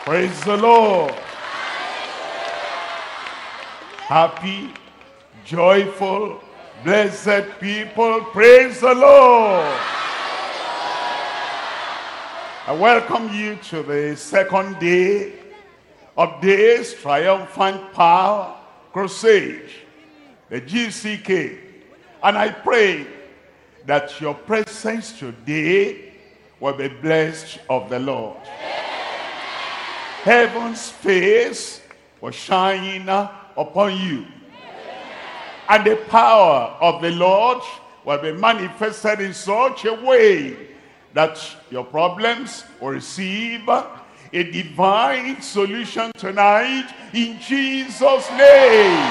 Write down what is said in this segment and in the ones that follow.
Praise the Lord. Happy, joyful, blessed people, praise the Lord. I welcome you to the second day of this Triumphant Power Crusade, the GCK. And I pray that your presence today will be blessed of the Lord. Heaven's face will shine upon you. And the power of the Lord will be manifested in such a way that your problems will receive a divine solution tonight in Jesus' name.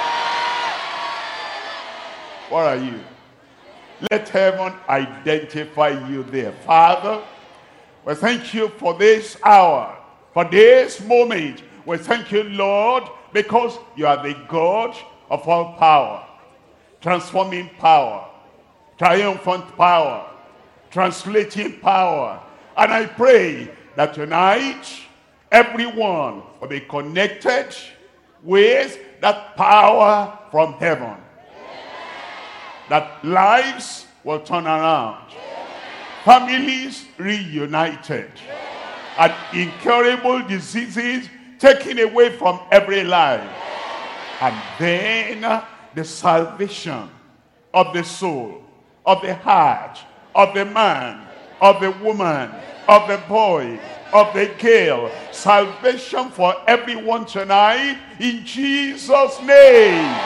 What are you? Let heaven identify you there. Father, we thank you for this hour, for this moment. We thank you, Lord, because you are the God of all power, transforming power, triumphant power, translating power. And I pray that tonight, everyone will be connected with that power from heaven. That lives will turn around. Families reunited. And incurable diseases taken away from every life. And then the salvation of the soul, of the heart, of the man, of the woman, of the boy, of the girl. Salvation for everyone tonight in Jesus' name.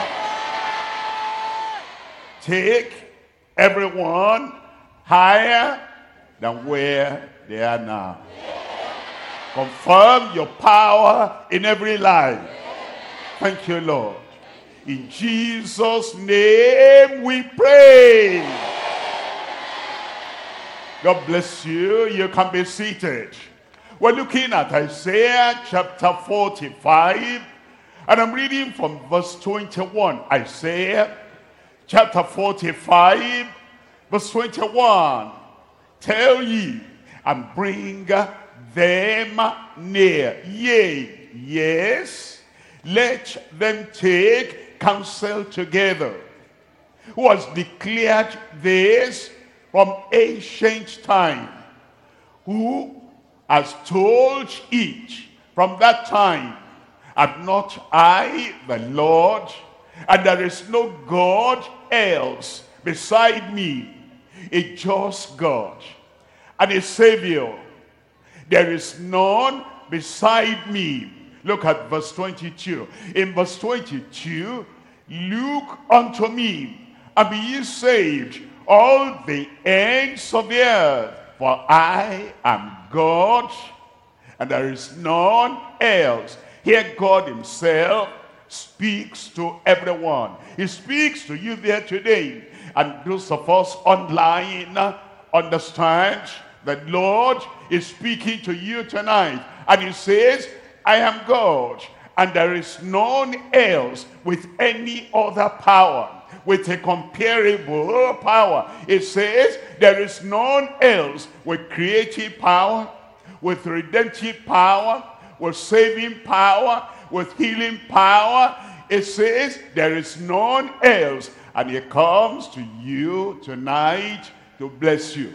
Take everyone higher than where they are now. Confirm your power in every life. Thank you, Lord. In Jesus' name we pray. God bless you. You can be seated. We're looking at Isaiah chapter 45. And I'm reading from verse 21. Isaiah chapter 45, verse 21. Tell ye and bring them near. Yea, yes, let them take counsel together. Who has declared this from ancient time? Who has told it from that time? Am not I the Lord? And there is no God else beside me, a just God and a Savior. There is none beside me. Look at verse 22. In verse 22, look unto me, and be ye saved, all the ends of the earth. For I am God, and there is none else. Here God himself speaks to everyone. He speaks to you there today. And those of us online understand that Lord is speaking to you tonight. And he says, I am God, and there is none else with any other power, with a comparable power. It says there is none else with creative power, with redemptive power, with saving power, with healing power. It says there is none else. And he comes to you tonight to bless you.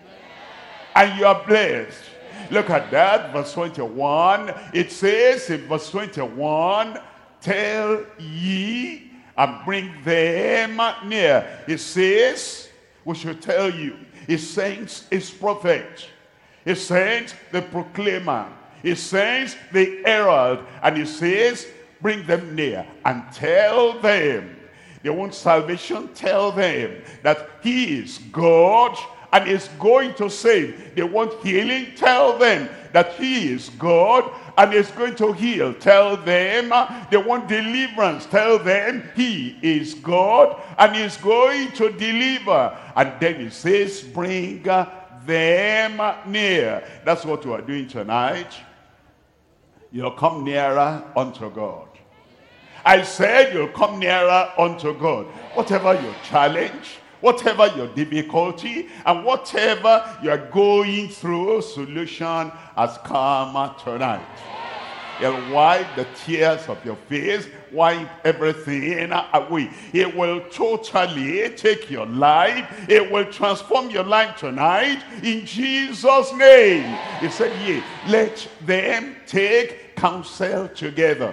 And you are blessed. Look at that, verse 21. It says in verse 21, tell ye and bring them near. It says, we should tell you. It sends his prophet. It sends the proclaimer. It sends the herald. And it says, bring them near and tell them. They want salvation, tell them that he is God and is going to save. They want healing, tell them that he is God and is going to heal. Tell them they want deliverance, tell them he is God and is going to deliver. And then he says, bring them near. That's what we are doing tonight. You'll come nearer unto God. I said you'll come nearer unto God. Whatever your challenge, whatever your difficulty, and whatever you are going through, solution has come tonight. He'll wipe the tears of your face, wipe everything away. It will totally take your life. It will transform your life tonight in Jesus' name. He said, yea, let them take counsel together.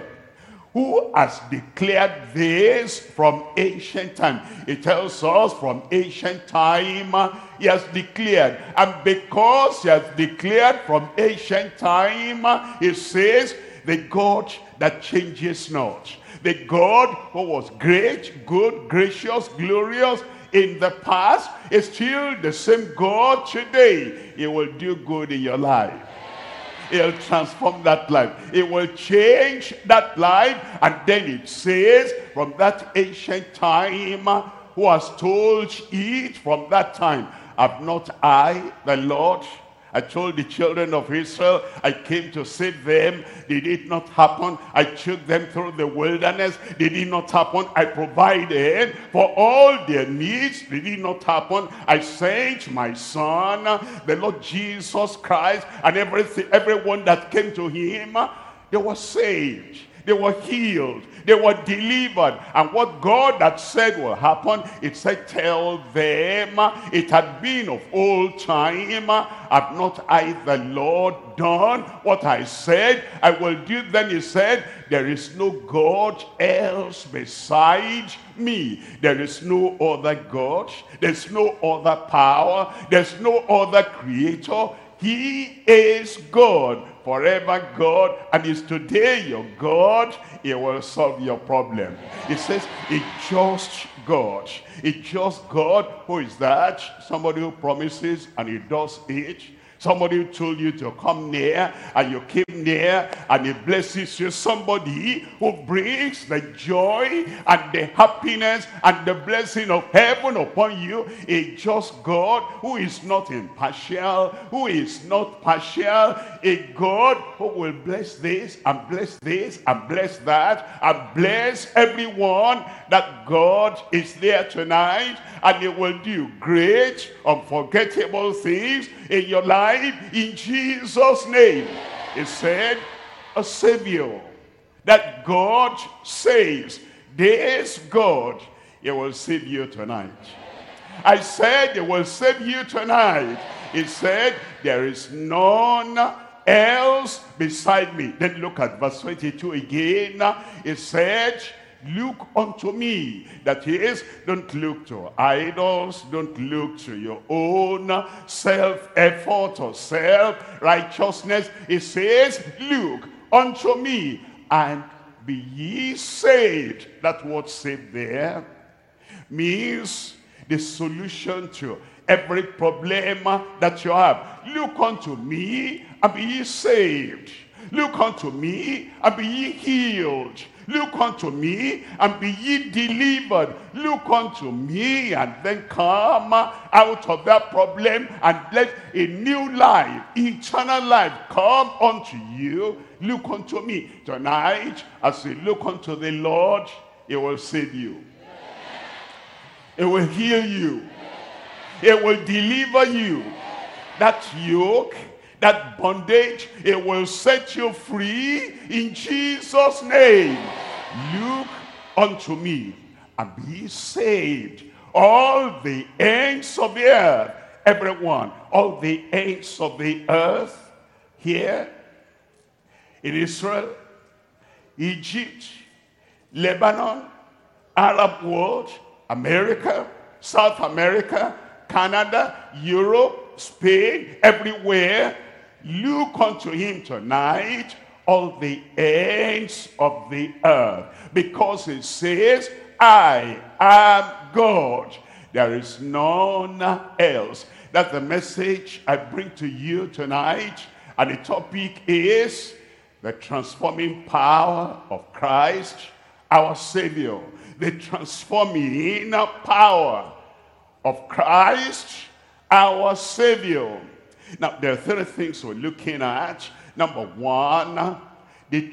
Who has declared this from ancient time? It tells us from ancient time he has declared. And because he has declared from ancient time, he says, the God that changes not. The God who was great, good, gracious, glorious in the past is still the same God today. He will do good in your life. He'll transform that life. It will change that life. And then it says, from that ancient time, who has told it from that time, have not I, the Lord? I told the children of Israel, I came to save them. Did it not happen? I took them through the wilderness. Did it not happen? I provided for all their needs. Did it not happen? I sent my son, the Lord Jesus Christ, and everyone that came to him, they were saved. They were healed. They were delivered. And what God had said will happen, it said, tell them, it had been of old time, have not I the Lord done what I said I will do? Then he said, there is no God else beside me. There is no other God. There's no other power. There's no other creator. He is God, forever God, and is today your God. He will solve your problem. It says, a just God. A just God. Who is that? Somebody who promises and he does it. Somebody who told you to come near and you came near and he blesses you. Somebody who brings the joy and the happiness and the blessing of heaven upon you. A just God who is not impartial, who is not partial. A God who will bless this and bless this and bless that and bless everyone. That God is there tonight and he will do great, unforgettable things in your life in Jesus' name. He said, a Savior that God saves. This God, he will save you tonight. I said, he will save you tonight. He said, there is none else beside me. Then look at verse 22 again. He said, look unto me. That is, don't look to idols. Don't look to your own self-effort or self-righteousness. It says, look unto me and be ye saved. That word saved there means the solution to every problem that you have. Look unto me and be ye saved. Look unto me and be ye healed. Look unto me and be ye delivered. Look unto me and then come out of that problem and let a new life, eternal life come unto you. Look unto me. Tonight, as you look unto the Lord, he will save you. It will heal you. It will deliver you. That yoke, that bondage, it will set you free in Jesus' name. Look unto me and be saved. All the ends of the earth, everyone, all the ends of the earth, here in Israel, Egypt, Lebanon, Arab world, America, South America, Canada, Europe, Spain, everywhere. Look unto him tonight, all the ends of the earth, because it says, I am God. There is none else. That's the message I bring to you tonight. And the topic is the transforming power of Christ, our Savior. The transforming power of Christ, our Savior. Now, there are three things we're looking at. Number one, the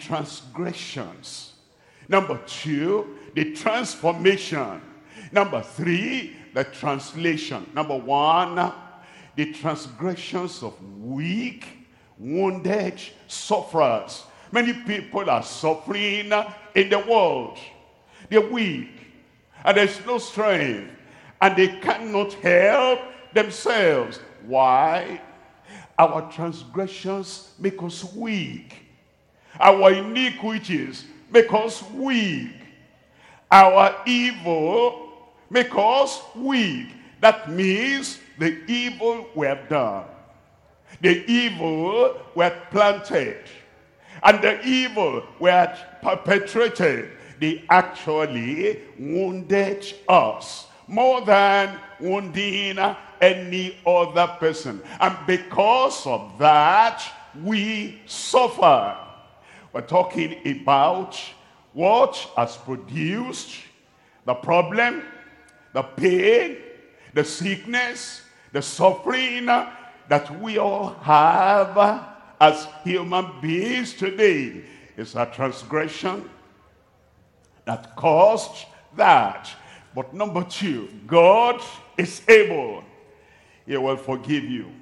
transgressions. Number two, the transformation. Number three, the translation. Number one, the transgressions of weak, wounded sufferers. Many people are suffering in the world. They're weak, and there's no strength, and they cannot help themselves. Why? Our transgressions make us weak. Our iniquities make us weak. Our evil make us weak. That means the evil we have done, the evil we have planted, and the evil we have perpetrated, they actually wounded us more than wounding any other person. And because of that, we suffer. We're talking about what has produced the problem, the pain, the sickness, the suffering that we all have as human beings today. It's a transgression that caused that. But number two, God is able. He will forgive you.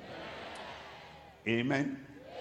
Amen.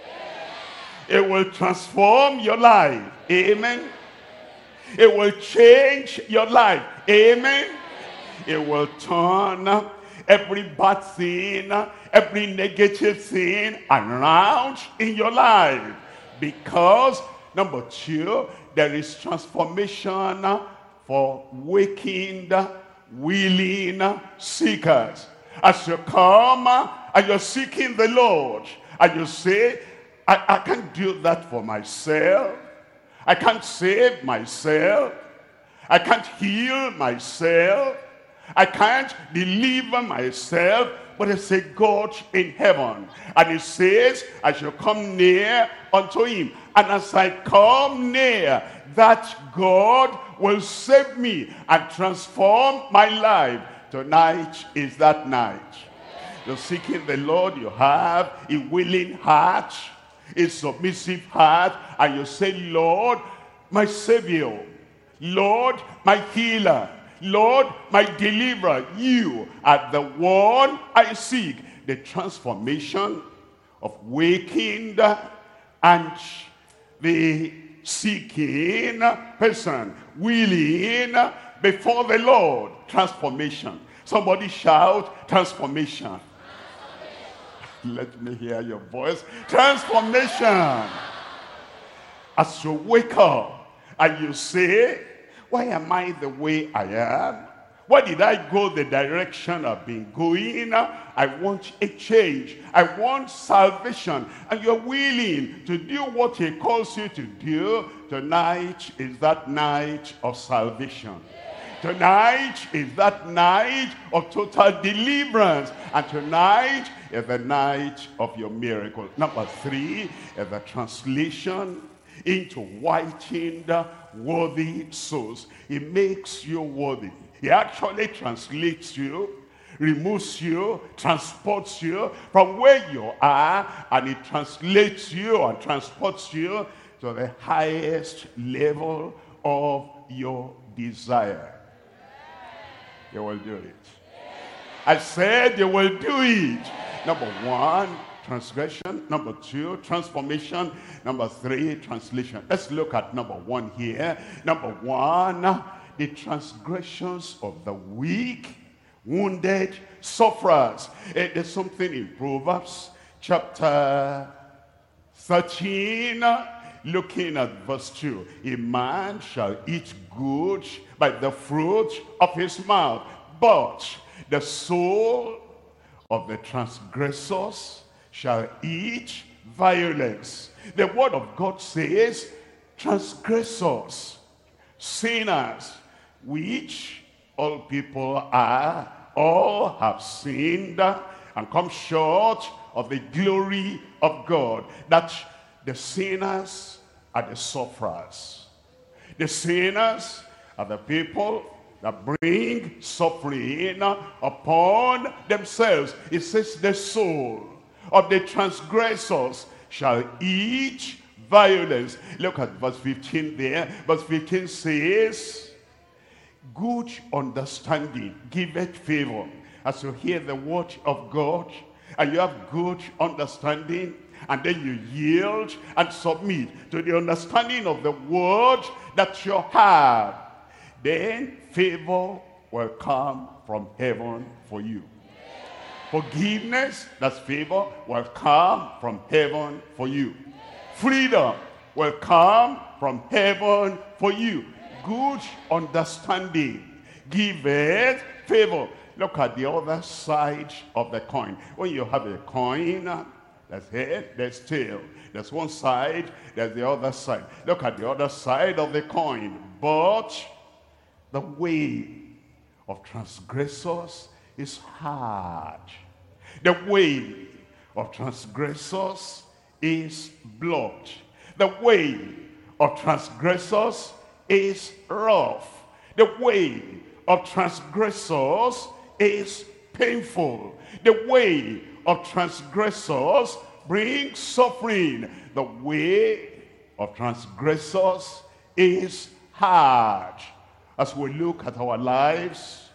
It will transform your life. Amen. It will change your life. Amen. It will turn every bad thing, every negative thing around in your life. Because, number two, there is transformation for waking, willing seekers. As you come and you're seeking the Lord, and you say, I can't do that for myself. I can't save myself. I can't heal myself. I can't deliver myself. But there's a God in heaven. And he says, I shall come near unto him. And as I come near, that God will save me and transform my life. Tonight is that night. You're seeking the Lord. You have a willing heart, a submissive heart. And you say, Lord, my Savior. Lord, my healer. Lord, my deliverer. You are the one I seek. The transformation of waking and the seeking person, willing before the Lord. Transformation. Somebody shout, transformation. Let me hear your voice. Transformation. As you wake up and you say, why am I the way I am? Why did I go the direction I've been going? I want a change. I want salvation. And you're willing to do what he calls you to do. Tonight is that night of salvation. Tonight is that night of total deliverance. And tonight is the night of your miracle. Number three is the translation into whitened worthy souls. He makes you worthy. He actually translates you, removes you, transports you from where you are, and he translates you and transports you to the highest level of your desire. You will do it. I said you will do it. Number one, transgression. Number two, transformation. Number three, translation. Let's look at number one here. Number one, the transgressions of the weak, wounded sufferers. There's something in Proverbs chapter 13, looking at verse 2. A man shall eat good by the fruit of his mouth, but the soul of the transgressors shall eat violence. The word of God says, transgressors, sinners, which all people are, all have sinned and come short of the glory of God. That the sinners are the sufferers. The sinners are the people that bring suffering upon themselves. It says the soul of the transgressors shall eat violence. Look at verse 15 there. Verse 15 says, Good understanding giveth favor. As you hear the word of God, and you have good understanding, and then you yield and submit to the understanding of the word that you have, then favor will come from heaven for you. Forgiveness, that's favor, will come from heaven for you. Freedom will come from heaven for you. Good understanding giveth favor. Look at the other side of the coin. When you have a coin, there's head, there's tail. There's one side, there's the other side. Look at the other side of the coin. But the way of transgressors is hard. The way of transgressors is blood. The way of transgressors is rough. The way of transgressors is painful. The way of transgressors brings suffering. The way of transgressors is hard. As we look at our lives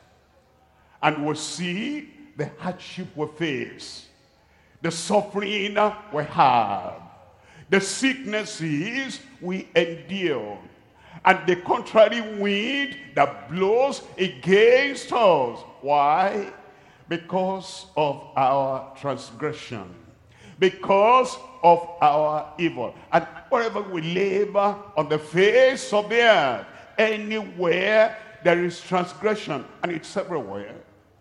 and we see the hardship we face, the suffering we have, the sicknesses we endure, and the contrary wind that blows against us. Why? Because of our transgression, because of our evil. And wherever we live on the face of the earth, anywhere there is transgression, and it's everywhere.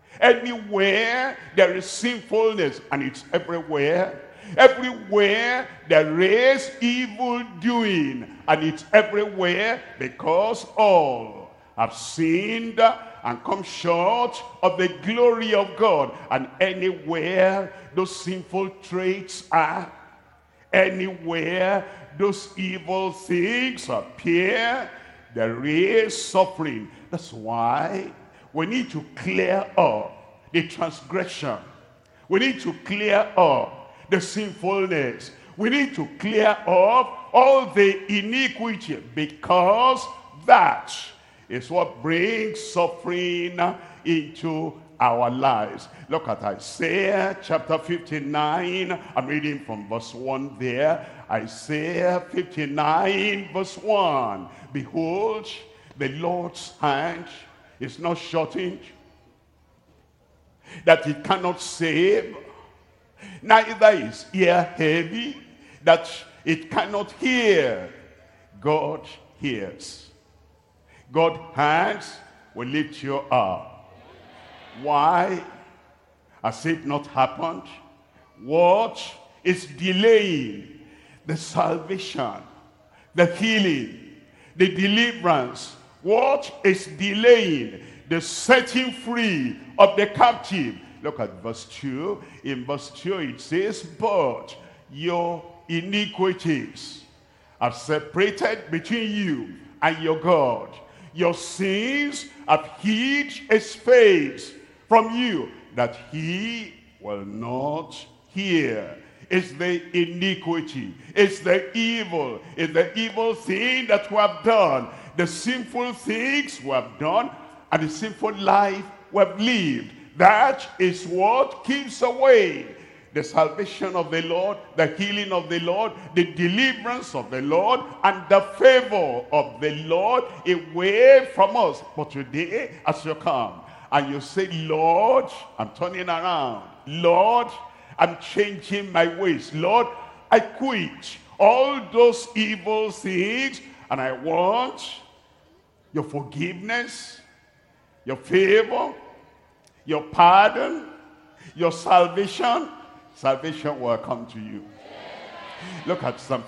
Anywhere there is sinfulness, and it's everywhere. Everywhere there is evil doing, and it's everywhere, because all have sinned and come short of the glory of God. And anywhere those sinful traits are, anywhere those evil things appear, there is suffering. That's why we need to clear up the transgression. We need to clear up the sinfulness. We need to clear up all the iniquity, because that is what brings suffering into our lives. Look at Isaiah chapter 59. I'm reading from verse 1 there. Isaiah 59 verse 1. Behold, the Lord's hand is not shortened, that it cannot save, neither is ear heavy, that it cannot hear. God hears. God's hands will lift you up. Why has it not happened? What is delaying the salvation, the healing, the deliverance? What is delaying the setting free of the captive? Look at verse 2. In verse 2 it says, but your iniquities have separated between you and your God. Your sins have hid his face from you, that he will not hear. It's the iniquity, it's the evil thing that we have done, the sinful things we have done, and the sinful life we have lived. That is what keeps away the salvation of the Lord, the healing of the Lord, the deliverance of the Lord, and the favor of the Lord away from us. But today, as you come and you say, Lord, I'm turning around. Lord, I'm changing my ways. Lord, I quit all those evil things, and I want your forgiveness, your favor, your pardon, your salvation. Salvation will come to you. Look at Psalm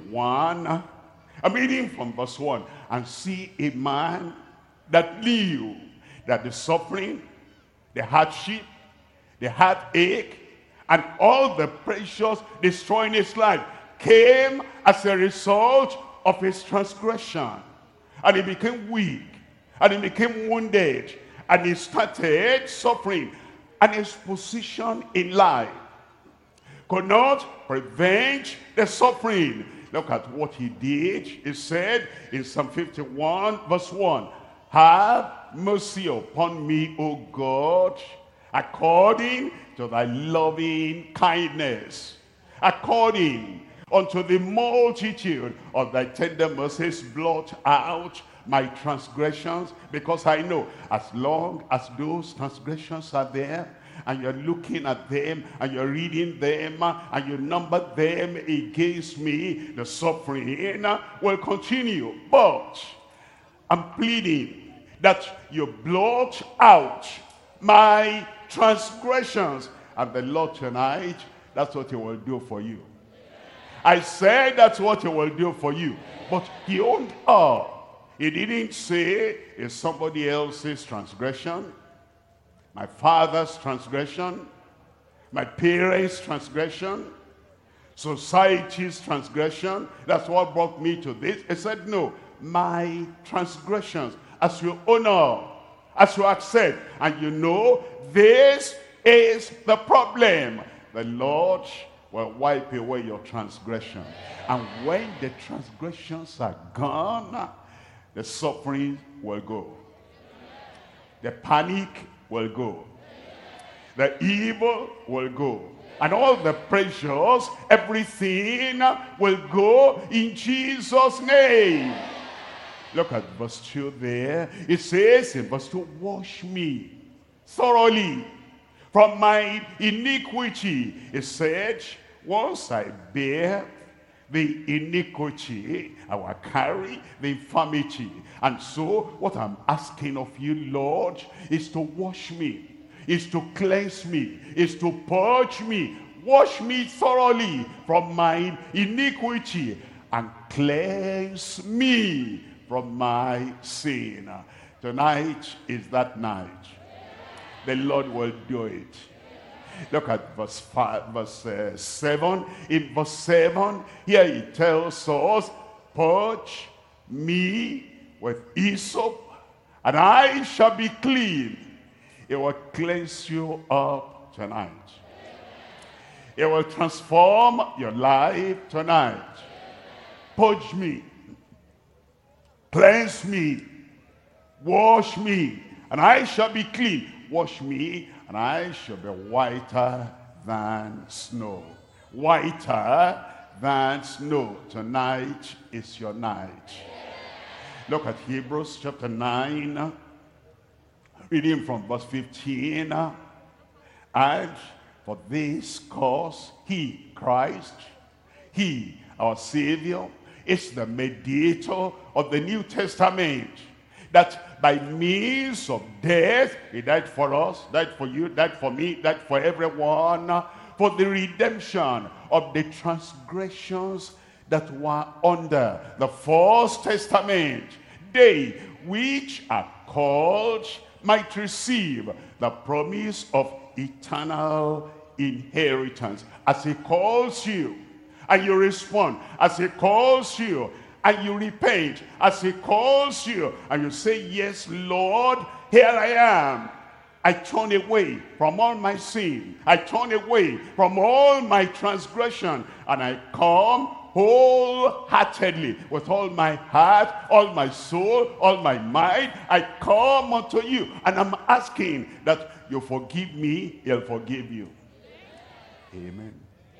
51. I'm reading from verse 1. And see a man that knew that the suffering, the hardship, the heartache, and all the precious destroying his life came as a result of his transgression. And he became weak, and he became wounded, and he started suffering. And his position in life could not prevent the suffering. Look at what he did. He said in Psalm 51 verse 1, have mercy upon me, O God, according to thy loving kindness, according unto the multitude of thy tender mercies, blot out my transgressions, because I know as long as those transgressions are there, and you're looking at them, and you're reading them, and you number them against me, the suffering will continue. But I'm pleading that you blot out my transgressions. And the Lord tonight, that's what he will do for you. I said that's what he will do for you. But he owned up. He didn't say it's somebody else's transgression, my father's transgression, my parents' transgression, society's transgression. That's what brought me to this. He said, no, my transgressions, as you honor, as you accept, and you know this is the problem, the Lord will wipe away your transgression. And when the transgressions are gone, the suffering will go. The panic will go. The evil will go. And all the pressures, everything will go in Jesus' name. Look at verse 2 there. It says in verse 2, wash me thoroughly from my iniquity. It said, once I bear the iniquity, I will carry the infirmity. And so what I'm asking of you, Lord, is to wash me, is to cleanse me, is to purge me. Wash me thoroughly from my iniquity and cleanse me from my sin. Tonight is that night. The Lord will do it. Look at verse 7. In verse 7, here he tells us, purge me with hyssop, and I shall be clean. It will cleanse you up tonight. It will transform your life tonight. Purge me, cleanse me, wash me, and I shall be clean. Wash me, and I shall be whiter than snow. Whiter than snow. Tonight is your night. Look at Hebrews chapter 9, reading from verse 15. And for this cause, he, Christ, he, our Savior, is the mediator of the New Testament, that by means of death, he died for us, died for you, died for me, died for everyone, for the redemption of the transgressions that were under the First Testament. They which are called might receive the promise of eternal inheritance. As he calls you, and you respond, as he calls you, and you repent, as he calls you, and you say, yes, Lord, here I am. I turn away from all my sin. I turn away from all my transgression, and I come wholeheartedly, with all my heart, all my soul, all my mind. I come unto you, and I'm asking that you forgive me, he'll forgive you. Amen.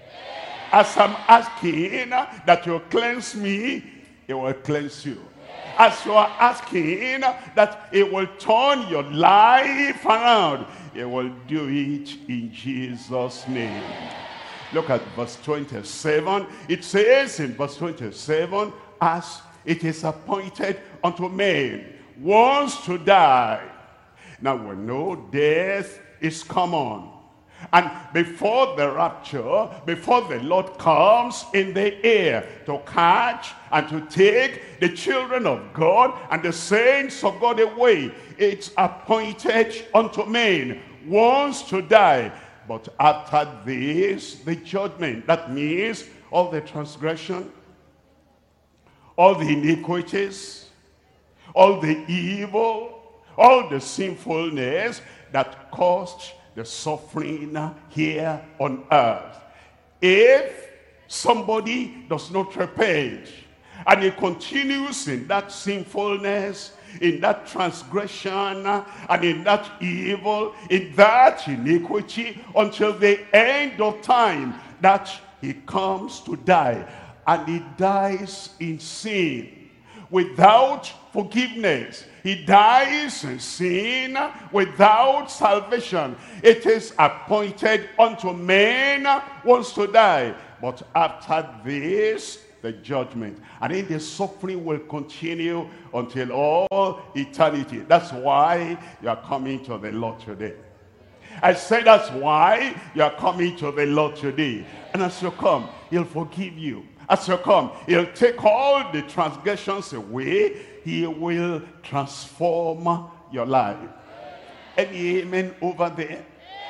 As I'm asking that you cleanse me, it will cleanse you. As you are asking that it will turn your life around, it will do it in Jesus' name. Look at verse 27. It says in verse 27, as it is appointed unto men once to die. Now we know death is common. And before the rapture, before the Lord comes in the air to catch and to take the children of God and the saints of God away, it's appointed unto men once to die. But after this, the judgment. That means all the transgression, all the iniquities, all the evil, all the sinfulness that caused the suffering here on earth. If somebody does not repent and he continues in that sinfulness, in that transgression, and in that evil, in that iniquity, until the end of time, that he comes to die. And he dies in sin, without forgiveness. He dies in sin, without salvation. It is appointed unto men once to die, but after this, the judgment. And then the suffering will continue until all eternity. That's why you are coming to the Lord today. I said that's why you are coming to the Lord today. And as you come, he'll forgive you. As you come, he'll take all the transgressions away. He will transform your life. Any amen over there?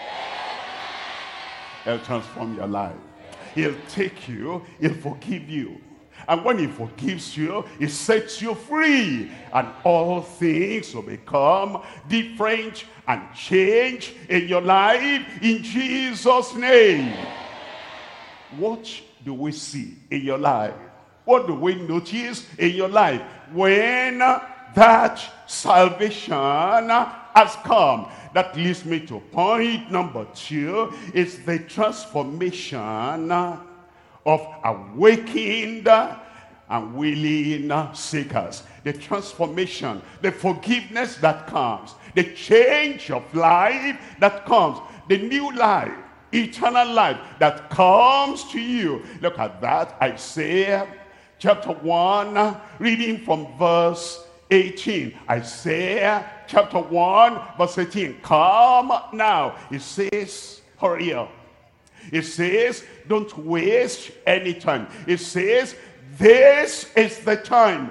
He'll transform your life. He'll take you, he'll forgive you. And when he forgives you, he sets you free. And all things will become different and change in your life in Jesus' name. What do we see in your life? What do we notice in your life when that salvation has come? That leads me to point number 2, is the transformation of awakened and willing seekers. The transformation, the forgiveness that comes, the change of life that comes, the new life, eternal life that comes to you. Look at that. Isaiah chapter 1, reading from verse 18. Isaiah chapter 1, verse 18. Come now. It says, hurry up. It says, don't waste any time. It says, this is the time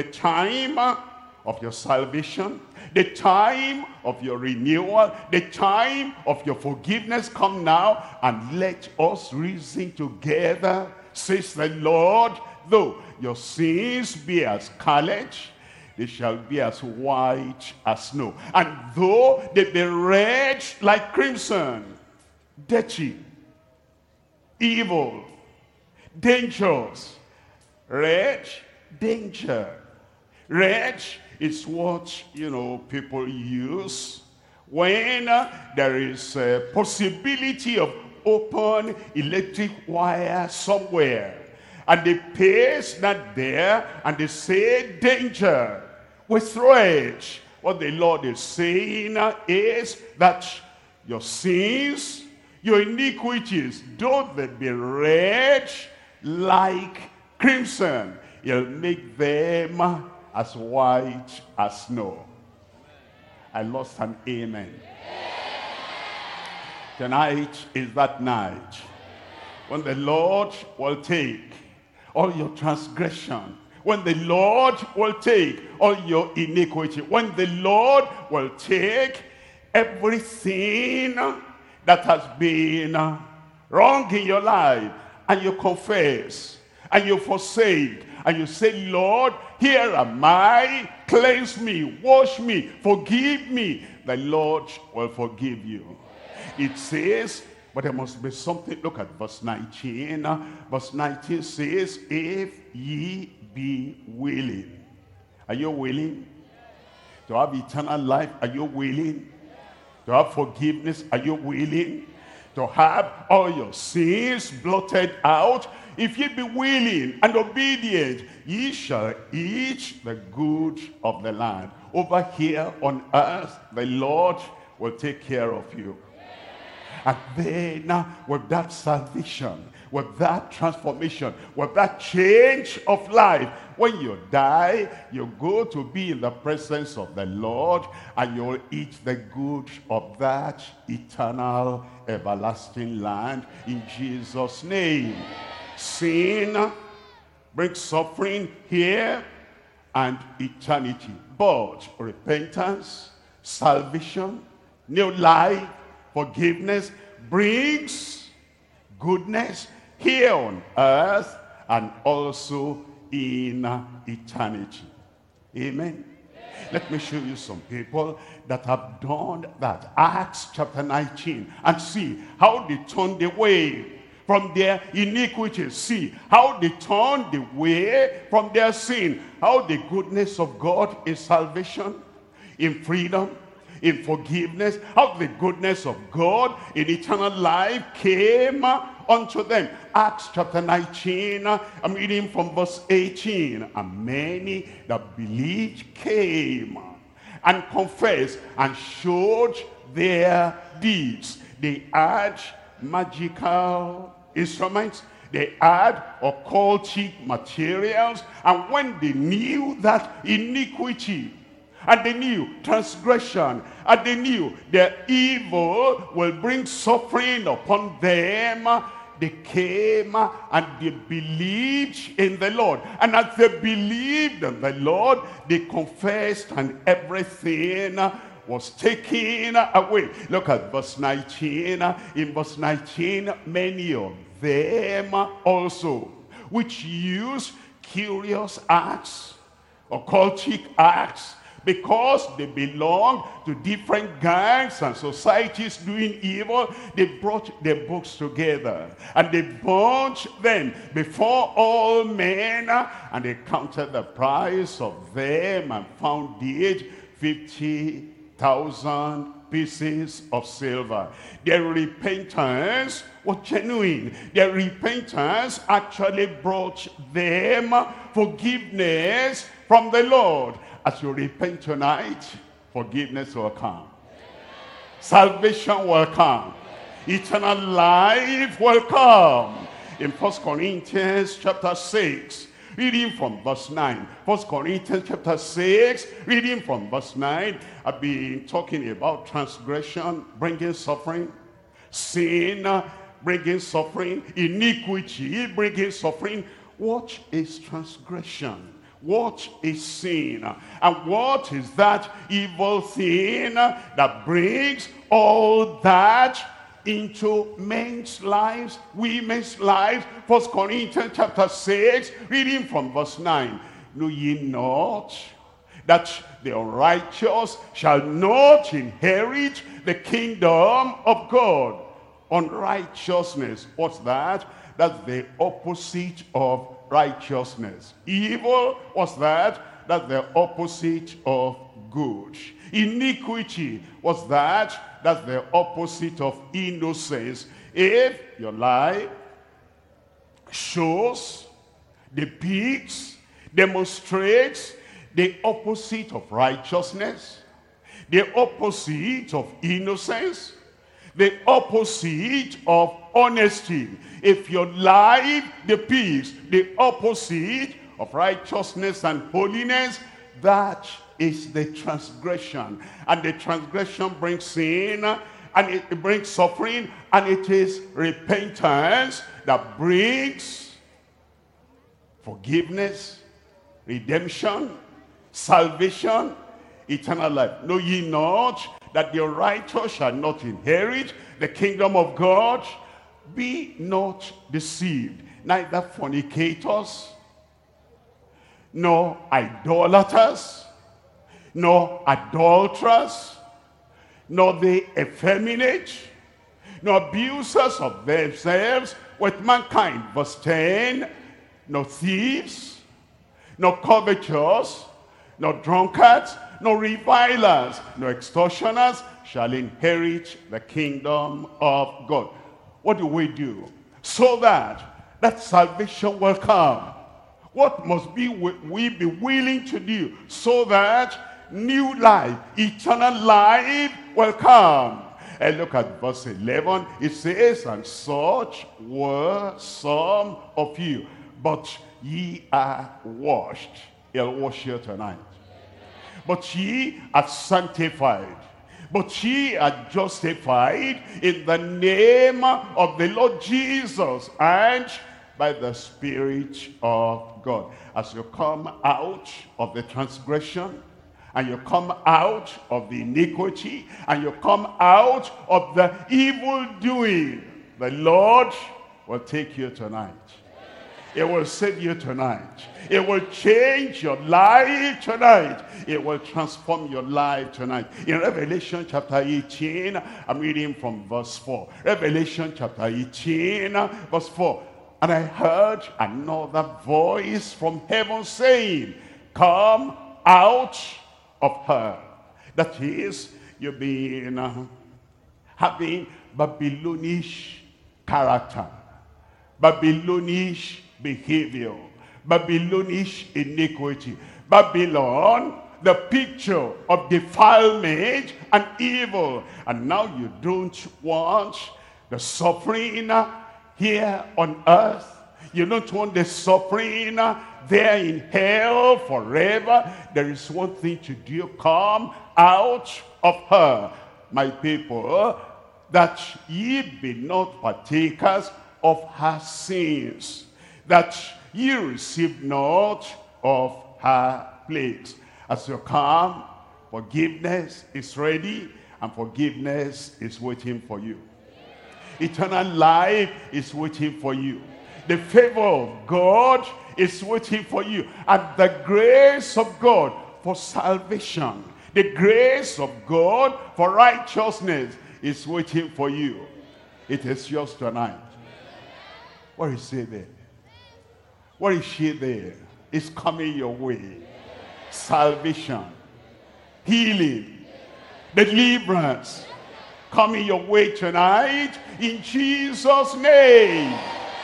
of your salvation, the time of your renewal, the time of your forgiveness. Come now and let us reason together, says the Lord. Though your sins be as scarlet, they shall be as white as snow. And though they be red like crimson, dirty, evil, dangerous. Red, danger. Red is what, people use when there is a possibility of open electric wire somewhere. And they paste that there and they say danger. We throw it. What the Lord is saying is that your sins, your iniquities, though they be red like crimson, he'll make them as white as snow. I lost an amen. Tonight is that night when the Lord will take all your transgression, when the Lord will take all your iniquity, when the Lord will take everything that has been wrong in your life, and you confess, and you forsake, and you say, Lord, here am I, cleanse me, wash me, forgive me. The Lord will forgive you. It says, but there must be something. Look at verse 19. Verse 19 says, if ye be willing. Are you willing to have eternal life? Are you willing to have forgiveness? Are you willing to have all your sins blotted out? If ye be willing and obedient, ye shall eat the good of the land. Over here on earth, the Lord will take care of you. And then with that salvation, with that transformation, with that change of life, when you die, you go to be in the presence of the Lord, and you'll eat the good of that eternal, everlasting land in Jesus' name. Sin brings suffering here and eternity. But repentance, salvation, new life, forgiveness brings goodness here on earth and also in eternity. Amen. Let me show you some people that have done that. Acts chapter 19, and see how they turned away from their iniquities. See how they turned away from their sin. How the goodness of God in salvation, in freedom, in forgiveness, how the goodness of God in eternal life came unto them. Acts chapter 19, I'm reading from verse 18. And many that believed came and confessed and showed their deeds. They had magical instruments, they had occultic materials, and when they knew that iniquity, and they knew transgression, and they knew their evil will bring suffering upon them, they came and they believed in the Lord. And as they believed in the Lord, they confessed, and everything was taken away. Look at verse 19. In verse 19, many of them also, which use curious acts, occultic acts, because they belong to different gangs and societies doing evil, they brought their books together and they burnt them before all men, and they counted the price of them and found it 50,000 pieces of silver. Their repentance was genuine. Their repentance actually brought them forgiveness from the Lord. As you repent tonight, forgiveness will come. Salvation will come. Eternal life will come. In 1 Corinthians chapter 6, reading from verse 9. 1 Corinthians chapter 6, reading from verse 9. I've been talking about transgression, bringing suffering. Sin, bringing suffering. Iniquity, bringing suffering. What is transgression? What is sin? And what is that evil thing that brings all that into men's lives, women's lives? 1 Corinthians chapter 6, reading from verse 9. Know ye not that the unrighteous shall not inherit the kingdom of God? Unrighteousness, what's that? That's the opposite of righteousness. Evil, what's that? That's the opposite of good. Iniquity, what's that? That's the opposite of innocence. If your life shows, depicts, demonstrates the opposite of righteousness, the opposite of innocence, the opposite of honesty, if your life depicts the opposite of righteousness and holiness, that is the transgression. And the transgression brings sin, and it brings suffering, and it is repentance that brings forgiveness, redemption, salvation, eternal life. Know ye not that the righteous shall not inherit the kingdom of God? Be not deceived. Neither fornicators, nor idolaters, nor adulterers, nor the effeminate, nor abusers of themselves with mankind. Verse 10, nor thieves, nor covetous, nor drunkards, nor revilers, nor extortioners shall inherit the kingdom of God. What do we do so that salvation will come? What must we be willing to do so that new life, eternal life will come? And look at verse 11. It says, and such were some of you, but ye are washed. He'll wash you tonight. But ye are sanctified. But ye are justified in the name of the Lord Jesus and by the Spirit of God. As you come out of the transgression, and you come out of the iniquity, and you come out of the evil doing, the Lord will take you tonight. It will save you tonight. It will change your life tonight. It will transform your life tonight. In Revelation chapter 18, I'm reading from verse 4. Revelation chapter 18, verse 4. And I heard another voice from heaven saying, come out of her. That is, you've been having Babylonish character, Babylonish behavior, Babylonish iniquity. Babylon, the picture of defilement and evil. And now you don't want the suffering here on earth. You don't want the suffering there in hell forever. There is one thing to do. Come out of her, my people, that ye be not partakers of her sins, that ye receive not of her plagues. As you come, forgiveness is ready, and forgiveness is waiting for you. Eternal life is waiting for you. The favor of God is waiting for you. And the grace of God for salvation, the grace of God for righteousness is waiting for you. It is yours tonight. What is it there? What is she there? It's coming your way. Salvation, healing, deliverance, coming your way tonight in Jesus' name.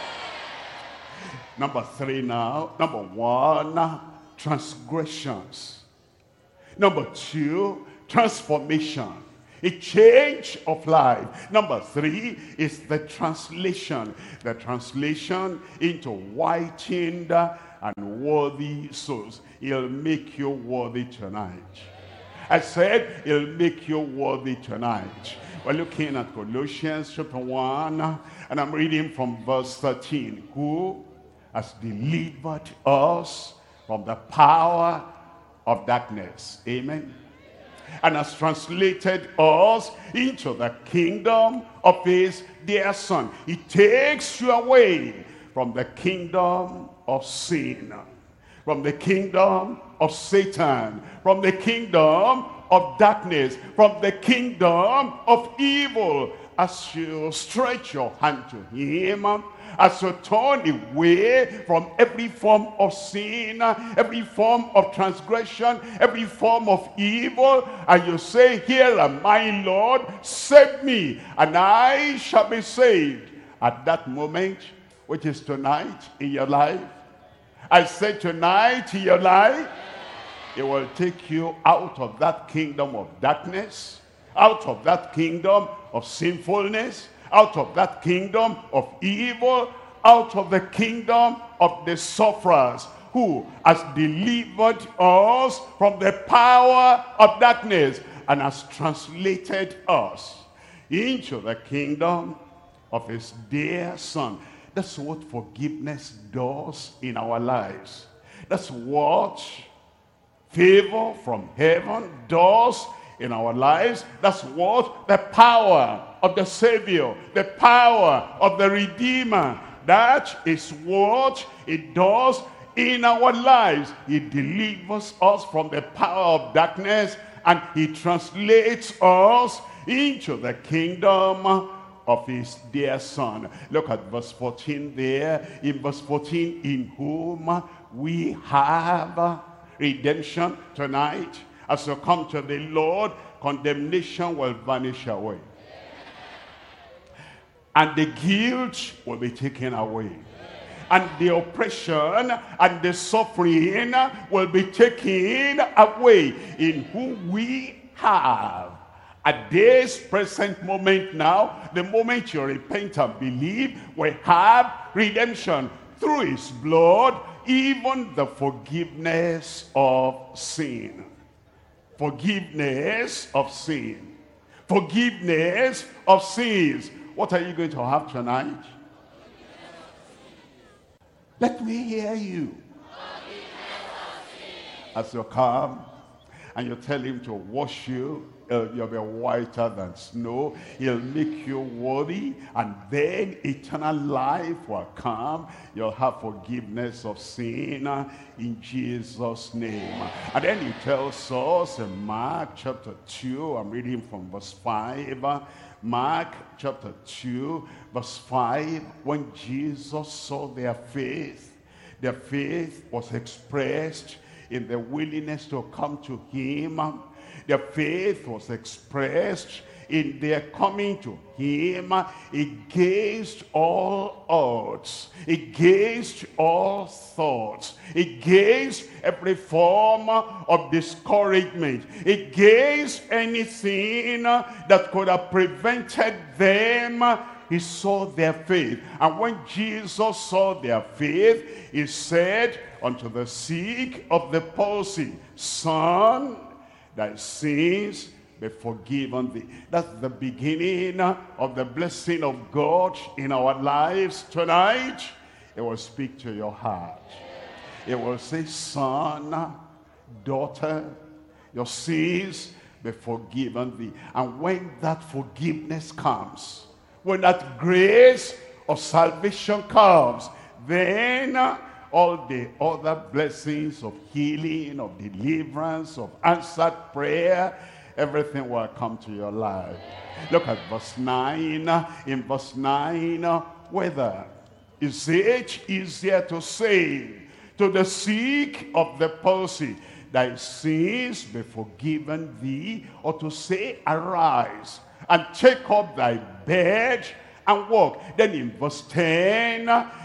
Number 3 now. Number 1, transgressions. Number 2, transformation. A change of life. Number 3 is the translation. The translation into whitened and worthy souls. He'll make you worthy tonight. I said, he'll make you worthy tonight. We're looking at Colossians chapter 1, and I'm reading from verse 13. Who has delivered us from the power of darkness. Amen. And has translated us into the kingdom of his dear Son. He takes you away from the kingdom of sin, from the kingdom of Satan, from the kingdom of darkness, from the kingdom of evil. As you stretch your hand to him, as you turn away from every form of sin, every form of transgression, every form of evil, and you say, here am I, Lord, save me, and I shall be saved. At that moment, which is tonight in your life, I say tonight in your life, it will take you out of that kingdom of darkness, out of that kingdom of sinfulness, out of that kingdom of evil, out of the kingdom of the sufferers, who has delivered us from the power of darkness and has translated us into the kingdom of his dear Son. That's what forgiveness does in our lives. That's what favor from heaven does in our lives. That's what the power of the Savior, the power of the Redeemer, that is what it does in our lives. He delivers us from the power of darkness, and he translates us into the kingdom of his dear Son. Look at verse 14 there. In verse 14, in whom we have redemption tonight. As you come to the Lord, condemnation will vanish away. And the guilt will be taken away. And the oppression and the suffering will be taken away. In whom we have, at this present moment now, the moment you repent and believe, we have redemption through his blood, even the forgiveness of sin. Forgiveness of sin. Forgiveness of sins. What are you going to have tonight? Let me hear you. As you come and you tell him to wash you, you'll be whiter than snow. He'll make you worthy, and then eternal life will come. You'll have forgiveness of sin in Jesus' name. And then he tells us in Mark chapter 2, I'm reading from verse 5. Mark chapter 2, verse 5, when Jesus saw their faith was expressed in the willingness to come to him. Their faith was expressed in their coming to him against all odds, against all thoughts, against every form of discouragement, against anything that could have prevented them. He saw their faith. And when Jesus saw their faith, he said unto the sick of the palsy, Son, thy sins be forgiven thee. That's the beginning of the blessing of God in our lives tonight. It will speak to your heart. It will say, son, daughter, your sins be forgiven thee. And when that forgiveness comes, when that grace of salvation comes, then all the other blessings of healing, of deliverance, of answered prayer, everything will come to your life. Look at verse 9. In verse 9, whether is it easier to say to the sick of the palsy, thy sins be forgiven thee, or to say, arise and take up thy bed and walk? Then in verse 10,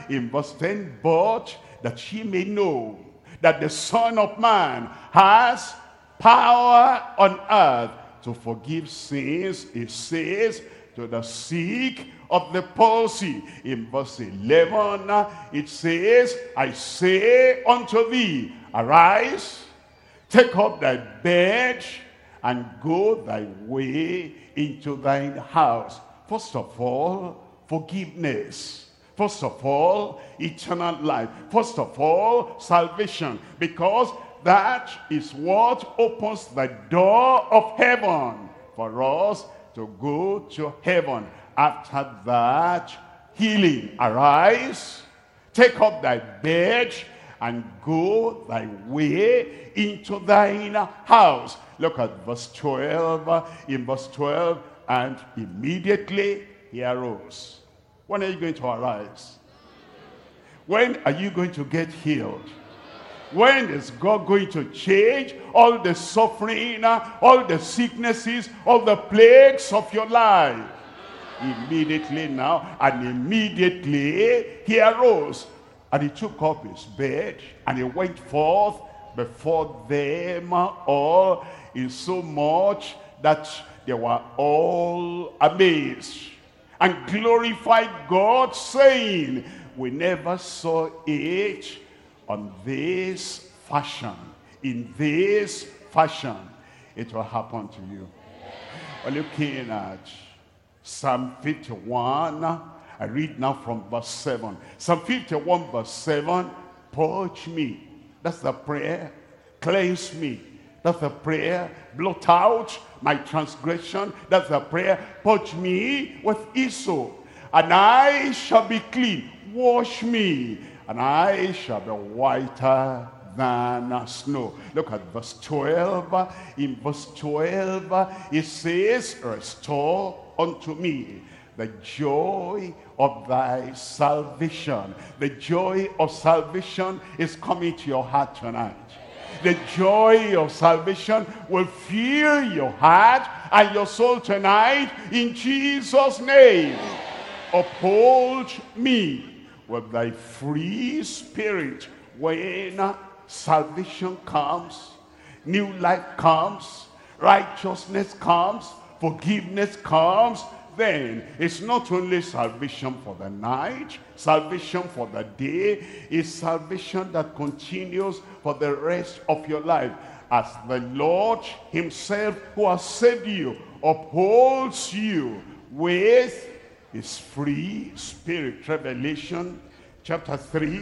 but that ye may know that the Son of Man has power on earth to forgive sins, it says, to the sick of the palsy. In verse 11, it says, I say unto thee, arise, take up thy bed, and go thy way into thine house. First of all, forgiveness. First of all, eternal life. First of all, salvation. Because that is what opens the door of heaven for us to go to heaven. After that, healing. Arise, take up thy bed, and go thy way into thine house. Look at verse 12. In verse 12, and immediately he arose. When are you going to arise? When are you going to get healed? When is God going to change all the suffering, all the sicknesses, all the plagues of your life? Immediately now, and immediately he arose, and he took up his bed, and he went forth before them all, in so much that they were all amazed, and glorified God, saying, we never saw it on this fashion. In this fashion, it will happen to you. We're looking at Psalm 51. I read now from verse 7. Psalm 51 verse 7. Purge me. That's the prayer. Cleanse me. That's the prayer. Blot out my transgression. That's the prayer. Purge me with hyssop, and I shall be clean. Wash me, and I shall be whiter than snow. Look at verse 12. In verse 12, it says, restore unto me the joy of thy salvation. The joy of salvation is coming to your heart tonight. The joy of salvation will fill your heart and your soul tonight in Jesus' name. Uphold me with thy free spirit. When salvation comes, new life comes, righteousness comes, forgiveness comes, then it's not only salvation for the night, salvation for the day, it's salvation that continues for the rest of your life, as the Lord himself, who has saved you, upholds you with his free spirit. Revelation chapter 3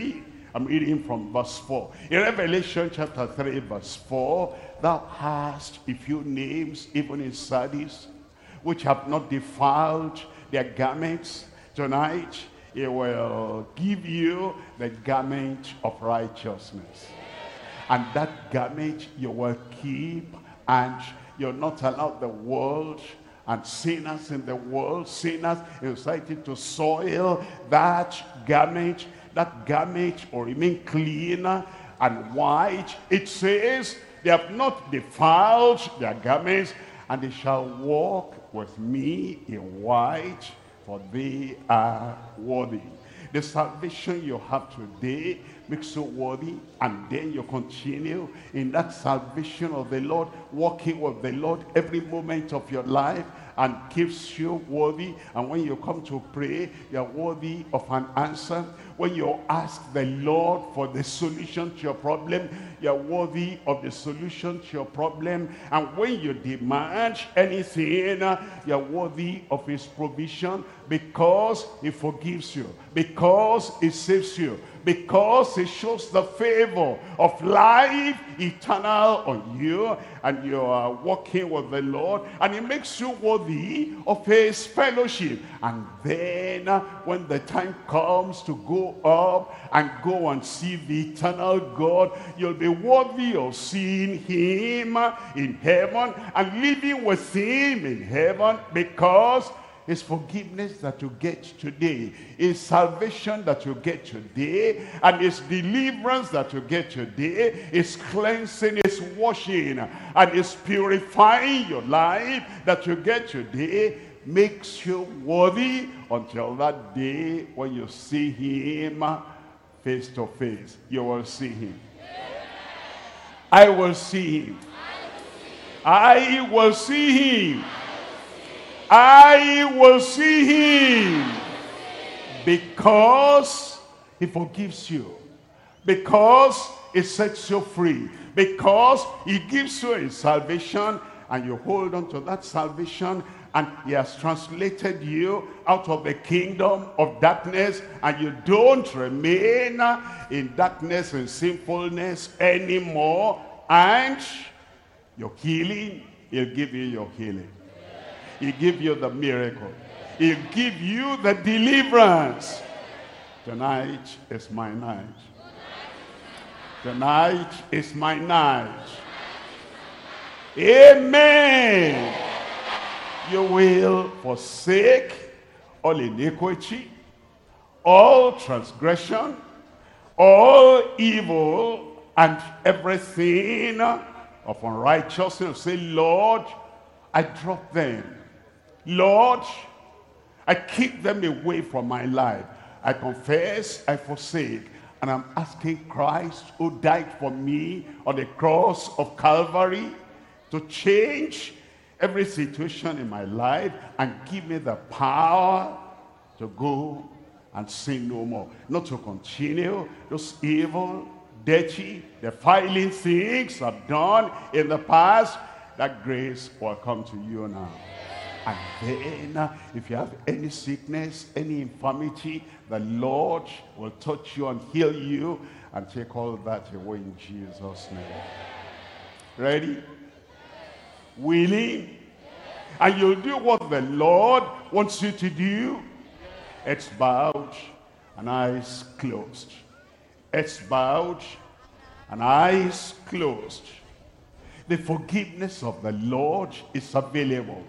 I'm reading from verse 4. In Revelation chapter 3, verse 4, thou hast a few names, even in Sardis, which have not defiled their garments. Tonight, he will give you the garment of righteousness. And that garment you will keep, and you'll not allow the world and sinners in the world, sinners in society, to soil that garment. That garment will remain clean and white. It says, they have not defiled their garments, and they shall walk with me in white, for they are worthy. The salvation you have today makes you worthy, and then you continue in that salvation of the Lord, walking with the Lord every moment of your life, and keeps you worthy. And when you come to pray, you're worthy of an answer. When you ask the Lord for the solution to your problem, you're worthy of the solution to your problem. And when you demand anything, you're worthy of his provision, because he forgives you, because he saves you, because he shows the favor of life eternal on you, and you are walking with the Lord, and he makes you worthy of his fellowship. And then when the time comes to go up and go and see the eternal God, you'll be worthy of seeing him in heaven and living with him in heaven, because his forgiveness that you get today, his salvation that you get today, and his deliverance that you get today, his cleansing, his washing, and his purifying your life that you get today, makes you worthy until that day when you see him face to face. You will see him. I will see him. I will see him. I will see him, because he forgives you, because he sets you free, because he gives you his salvation, and you hold on to that salvation, and he has translated you out of the kingdom of darkness, and you don't remain in darkness and sinfulness anymore. And your healing, he'll give you your healing. He'll give you the miracle. He'll give you the deliverance. Tonight is my night. Tonight is my night. Amen. You will forsake all iniquity, all transgression, all evil, and everything of unrighteousness. Say, Lord, I drop them. Lord, I keep them away from my life. I confess, I forsake. And I'm asking Christ, who died for me on the cross of Calvary, to change every situation in my life and give me the power to go and sin no more. Not to continue those evil, dirty, defiling things I've done in the past. That grace will come to you now. And then, if you have any sickness, any infirmity, the Lord will touch you and heal you and take all that away in Jesus' name. Ready? Willing? And you'll do what the Lord wants you to do. Heads bowed and eyes closed. Heads bowed and eyes closed. The forgiveness of the Lord is available.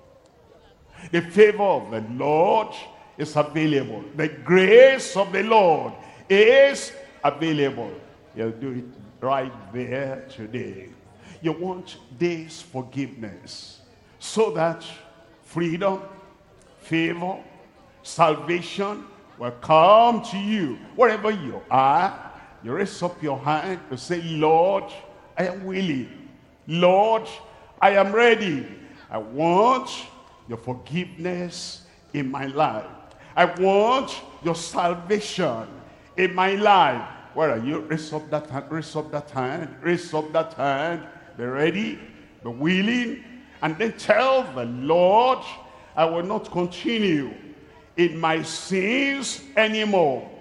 The favor of the Lord is available. The grace of the Lord is available. He'll do it right there today. You want this forgiveness so that freedom, favor, salvation will come to you. Wherever you are, you raise up your hand to say, Lord, I am willing. Lord, I am ready. I want your forgiveness in my life. I want your salvation in my life. Where are you? Raise up that hand, raise up that hand, raise up that hand. Be ready, be willing, and then tell the Lord, I will not continue in my sins anymore.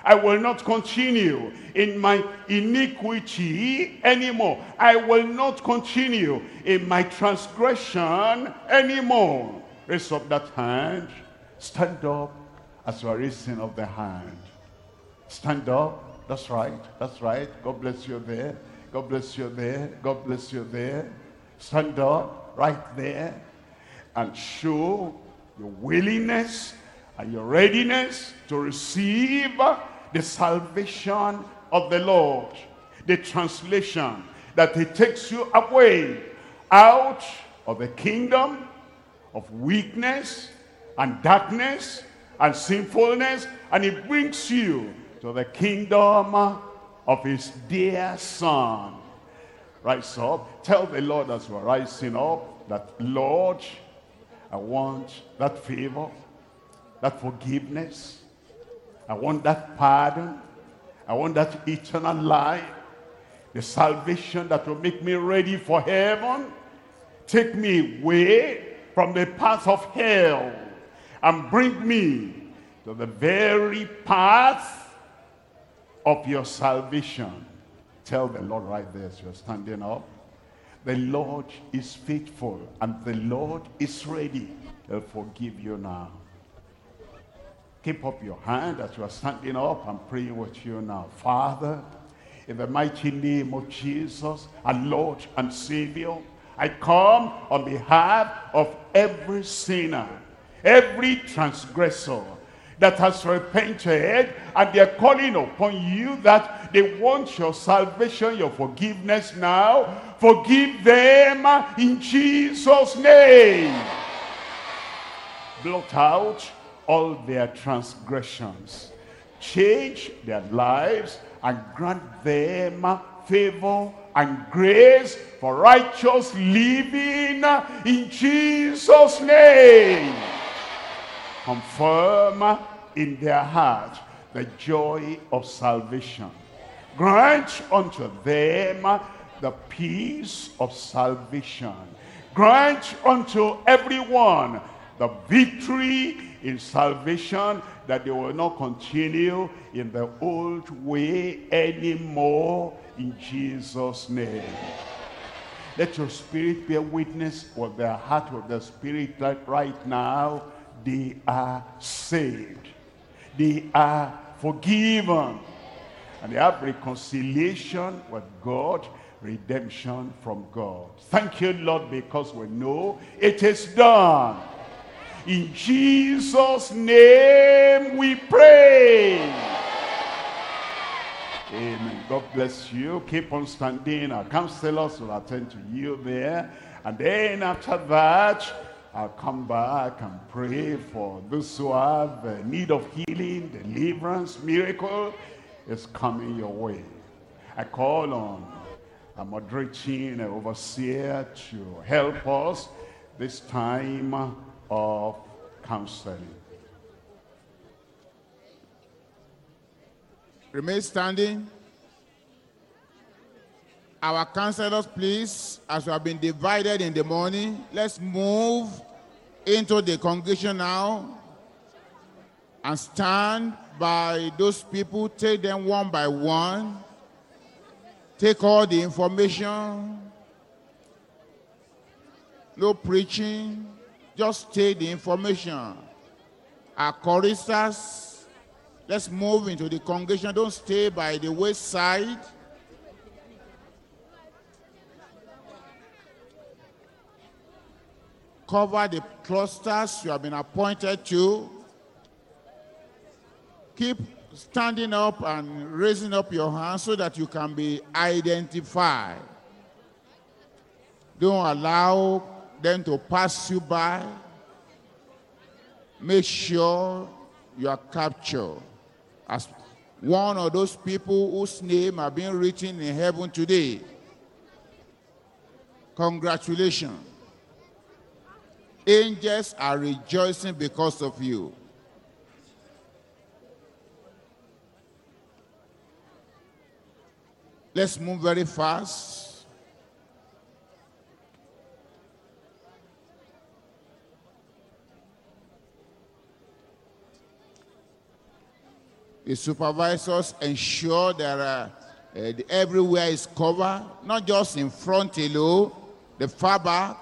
I will not continue in my iniquity anymore. I will not continue in my transgression anymore. Raise up that hand. Stand up as you are raising up the hand. Stand up. That's right. That's right. God bless you there. God bless you there. God bless you there. Stand up right there and show your willingness and your readiness to receive the salvation of the Lord. The translation that it takes you away out of the kingdom of weakness and darkness and sinfulness, and it brings you to the kingdom of his dear Son. Rise up. Tell the Lord as you are rising up that, Lord, I want that favor, that forgiveness. I want that pardon. I want that eternal life, the salvation that will make me ready for heaven. Take me away from the path of hell and bring me to the very path of your salvation. Tell the Lord right there as you're standing up. The Lord is faithful and the Lord is ready. He'll forgive you now. Keep up your hand as you are standing up. I'm praying with you now. Father, in the mighty name of Jesus, our Lord and Savior, I come on behalf of every sinner, every transgressor that has repented, and they're calling upon you that they want your salvation, your forgiveness now. Forgive them in Jesus' name. Blot out all their transgressions. Change their lives and grant them favor and grace for righteous living in Jesus' name. Confirm in their heart the joy of salvation. Grant unto them the peace of salvation. Grant unto everyone the victory in salvation, that they will not continue in the old way anymore, in Jesus' name. Let your spirit bear witness with their heart, with their spirit, that right now they are saved, they are forgiven, and they have reconciliation with God, redemption from God. Thank you, Lord, because we know it is done. In Jesus' name we pray. Amen. God bless you. Keep on standing. Our counselors will attend to you there. And then after that, I'll come back and pray for those who have need of healing, deliverance, miracle is coming your way. I call on a moderating overseer to help us this time of counseling. Remain standing. Our counselors, please, as we have been divided in the morning, let's move into the congregation now and stand by those people. Take them one by one. Take all the information. No preaching. Just take the information. Our choristers, let's move into the congregation. Don't stay by the wayside. Cover the clusters you have been appointed to. Keep standing up and raising up your hands so that you can be identified. Don't allow them to pass you by. Make sure you are captured as one of those people whose name are being written in heaven today. Congratulations. Angels are rejoicing because of you. Let's move very fast. The supervisors ensure that everywhere is covered, not just in front alone, the far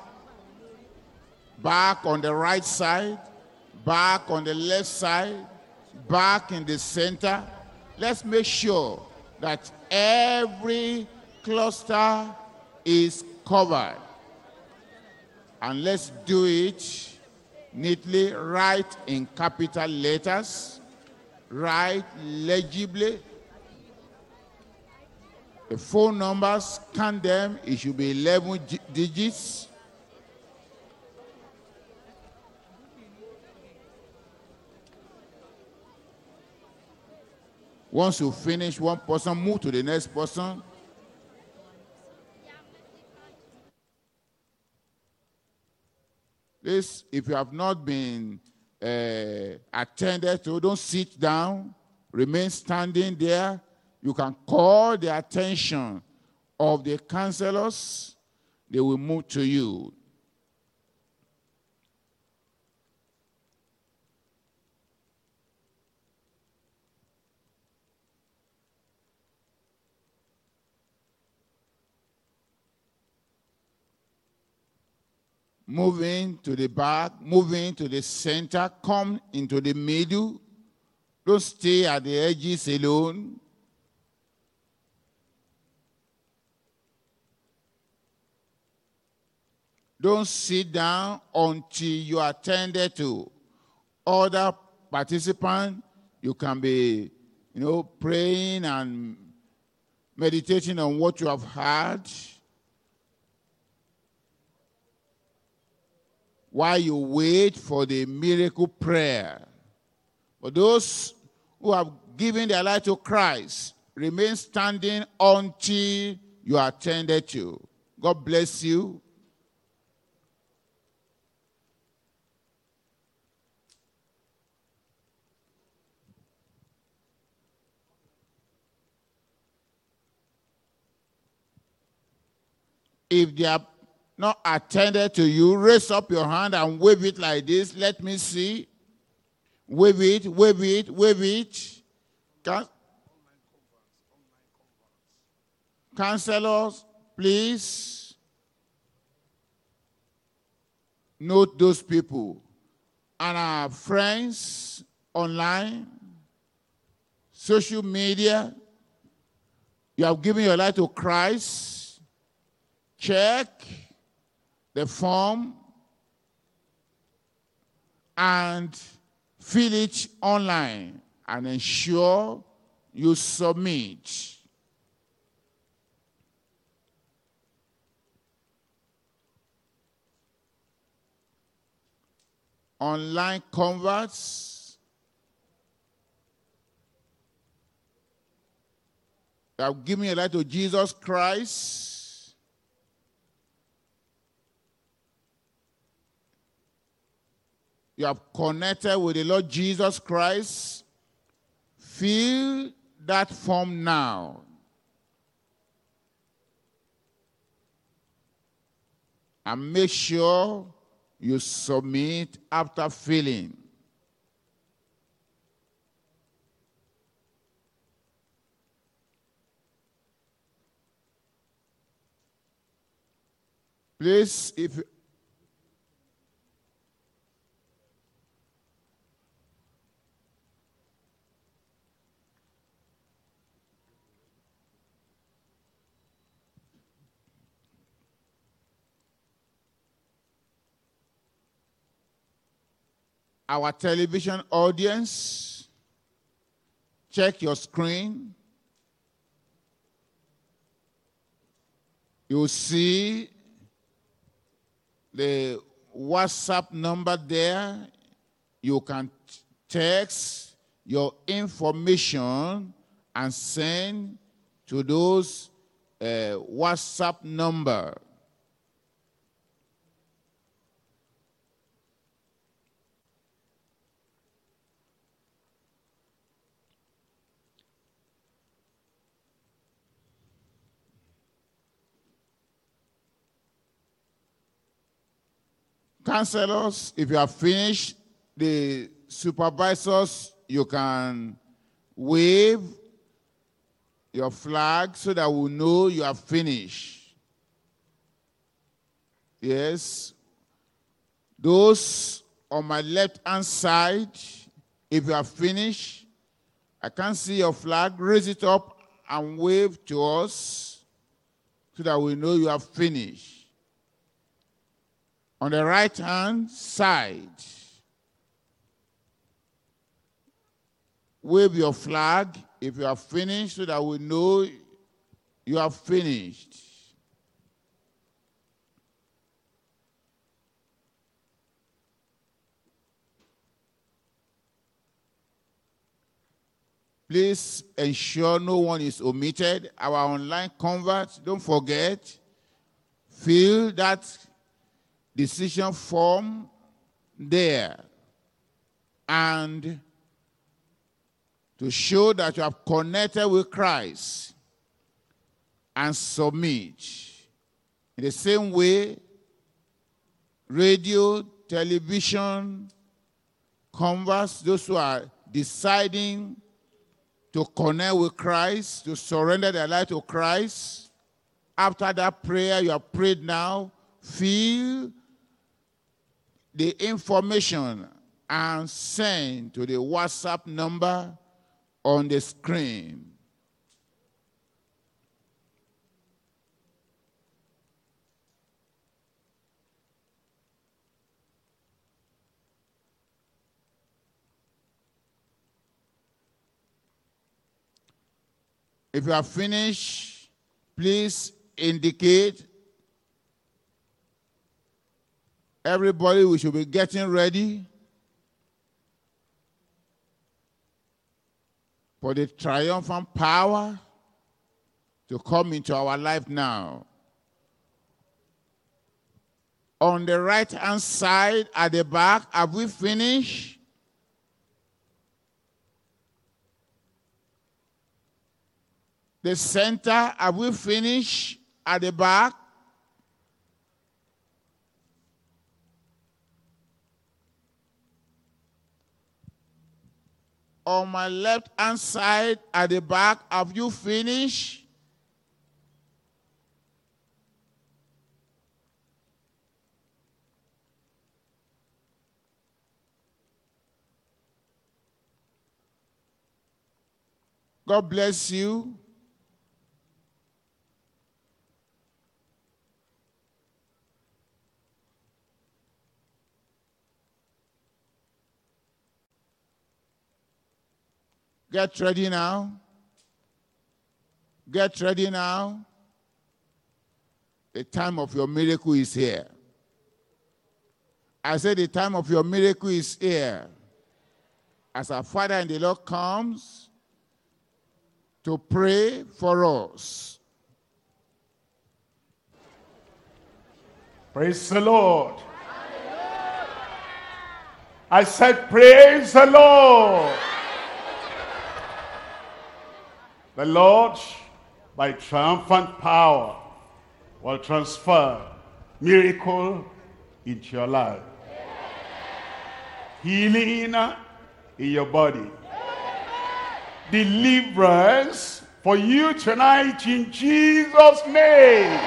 back on the right side, back on the left side, back in the center. Let's make sure that every cluster is covered. And let's do it neatly, write in capital letters, write legibly. The phone numbers, count them, it should be 11 digits. Once you finish one person, move to the next person. This, if you have not been attended to, don't sit down, remain standing there. You can call the attention of the counselors. They will move to you. Moving to the back, moving to the center, come into the middle. Don't stay at the edges alone. Don't sit down until you are attended to. Other participants, you can be, praying and meditating on what you have heard while you wait for the miracle prayer. For those who have given their life to Christ, remain standing until you are attended to. God bless you. If they are not attended to you, raise up your hand and wave it like this. Let me see. Wave it, wave it, wave it. Counselors, please note those people. And our friends online, social media, you have given your life to Christ. Check the form and fill it online and ensure you submit. Online converts, you have given your life to Jesus Christ. You have connected with the Lord Jesus Christ. Fill that form now. And make sure you submit after filling. Please, if our television audience, check your screen. You'll see the WhatsApp number there. You can text your information and send to those WhatsApp number. Counselors, if you have finished, the supervisors, you can wave your flag so that we know you have finished. Yes. Those on my left-hand side, if you have finished, I can't see your flag. Raise it up and wave to us so that we know you have finished. On the right-hand side, wave your flag if you have finished so that we know you have finished. Please ensure no one is omitted. Our online converts, don't forget, fill that decision form there. And to show that you have connected with Christ and submit. In the same way, radio, television, converts, those who are deciding to connect with Christ, to surrender their life to Christ, after that prayer you have prayed now, fill the information and send to the WhatsApp number on the screen. If you have finished, please indicate. Everybody, we should be getting ready for the triumphant power to come into our life now. On the right-hand side at the back, have we finished? The center, have we finished at the back? On my left-hand side at the back, have you finished? God bless you. Get ready now. Get ready now. The time of your miracle is here. I said the time of your miracle is here. As our Father in the Lord comes to pray for us. Praise the Lord. I said, praise the Lord. The Lord, by triumphant power, will transfer miracle into your life. Healing in your body. Deliverance for you tonight in Jesus' name.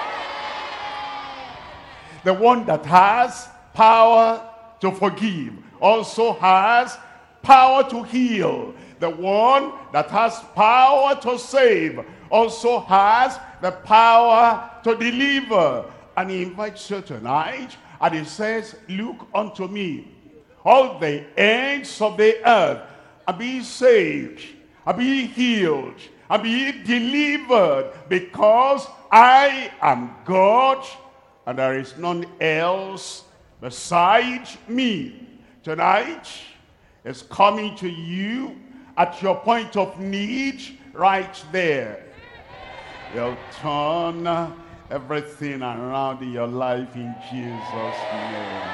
The one that has power to forgive also has power to heal. The one that has power to save also has the power to deliver. And he invites you tonight, and he says, look unto me, all the ends of the earth, and be saved, and be healed, and be delivered, because I am God, and there is none else beside me. Tonight is coming to you at your point of need, right there. You'll turn everything around in your life in Jesus' name.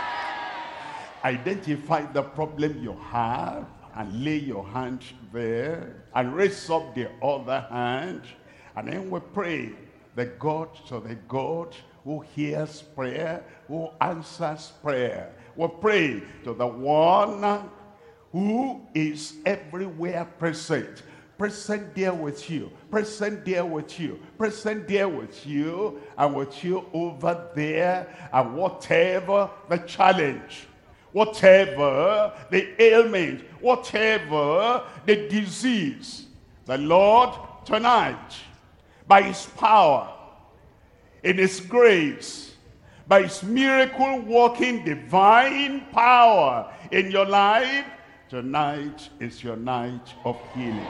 Identify the problem you have and lay your hand there and raise up the other hand, and then we pray the God who hears prayer, who answers prayer. We pray to the one who is everywhere present. Present there with you, present there with you, present there with you, and with you over there, and whatever the challenge, whatever the ailment, whatever the disease, the Lord tonight, by his power, in his grace, by his miracle working divine power in your life, tonight is your night of healing.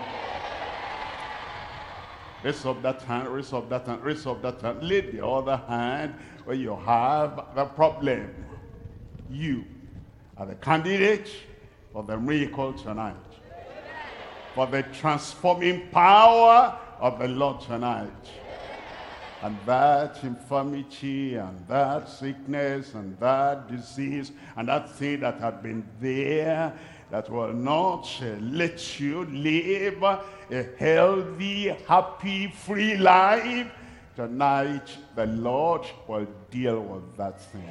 Raise up that hand, raise up that hand, raise up that hand. Lay the other hand where you have the problem. You are the candidate for the miracle tonight. For the transforming power of the Lord tonight. And that infirmity and that sickness and that disease and that thing that had been there that will not let you live a healthy, happy, free life, tonight the Lord will deal with that thing.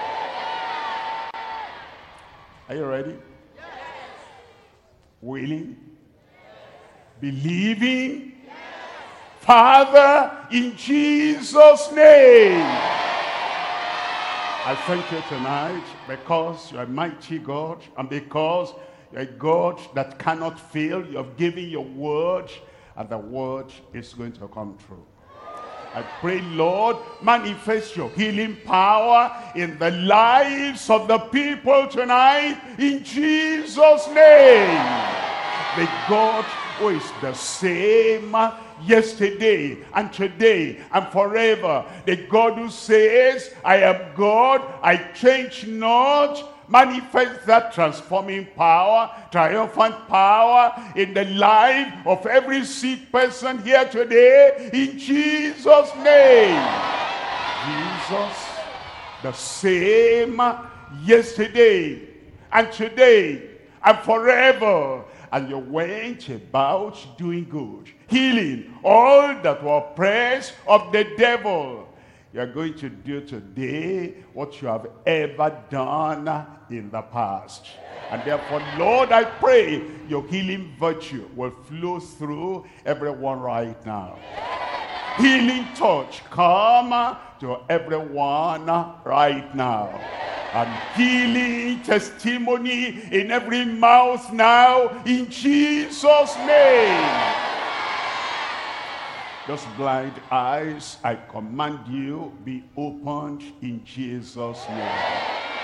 Are you ready? Yes. Willing? Yes. Believing? Yes. Father, in Jesus' name, I thank you tonight because you are mighty God, and because you're a God that cannot fail. You have given your word, and the word is going to come true. I pray, Lord, manifest your healing power in the lives of the people tonight, in Jesus' name. The God who is the same yesterday and today and forever. The God who says, I am God, I change not. Manifest that transforming power, triumphant power in the life of every sick person here today, in Jesus' name. Jesus, the same yesterday and today and forever. And you went about doing good, healing all that were oppressed of the devil. You are going to do today what you have ever done in the past. And therefore, Lord, I pray your healing virtue will flow through everyone right now. Healing touch come to everyone right now. And healing testimony in every mouth now, in Jesus' name. Those blind eyes, I command you, be opened in Jesus' name.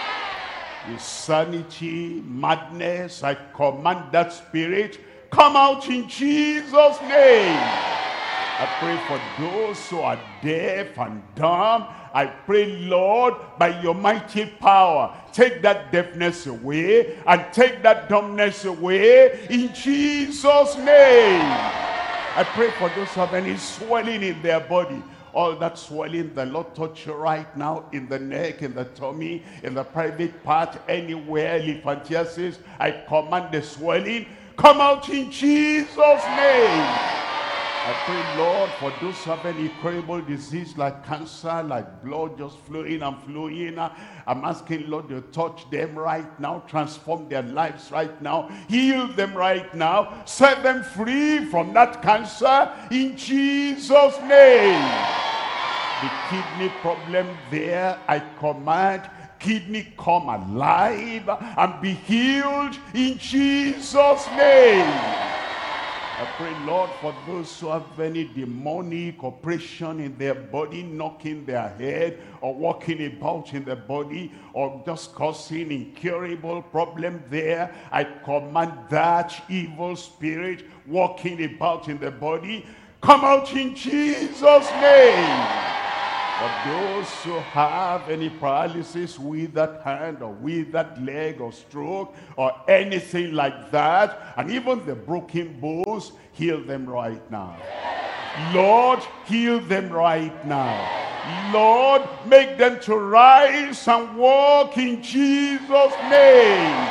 Insanity, madness, I command that spirit, come out in Jesus' name. I pray for those who are deaf and dumb. I pray, Lord, by your mighty power, take that deafness away and take that dumbness away in Jesus' name. I pray for those who have any swelling in their body. All that swelling, the Lord touch you right now in the neck, in the tummy, in the private part, anywhere, elephantiasis. I command the swelling, come out in Jesus' name. I pray, Lord, for those who have any incurable disease like cancer, like blood just flowing and flowing. I'm asking, Lord, you touch them right now, transform their lives right now, heal them right now, set them free from that cancer in Jesus' name. The kidney problem there, I command kidney come alive and be healed in Jesus' name. I pray, Lord, for those who have any demonic oppression in their body, knocking their head or walking about in the body or just causing incurable problem there. I command that evil spirit walking about in the body, come out in Jesus' name. For those who have any paralysis with that hand or with that leg or stroke or anything like that, and even the broken bones, heal them right now. Lord, heal them right now. Lord, make them to rise and walk in Jesus' name.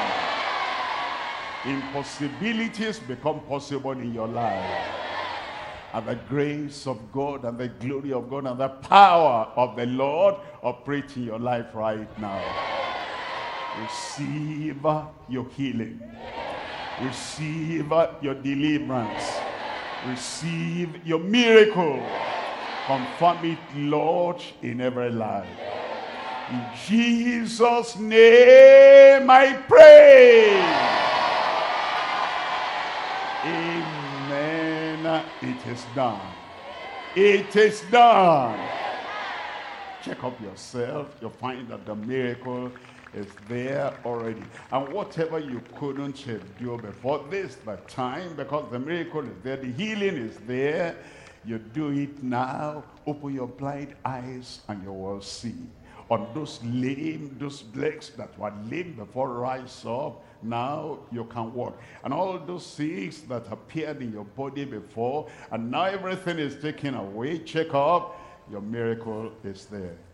Impossibilities become possible in your life. And the grace of God and the glory of God and the power of the Lord operate in your life right now. Receive your healing. Receive your deliverance. Receive your miracle. Confirm it, Lord, in every life. In Jesus' name I pray. Amen. It is done. It is done. Check up yourself. You'll find that the miracle is there already. And whatever you couldn't do before, this the time, because the miracle is there, the healing is there. You do it now. Open your blind eyes and you will see. On those lame, those legs that were lame before, rise up. Now you can walk. And all those things that appeared in your body before, and now everything is taken away. Check up. Your miracle is there.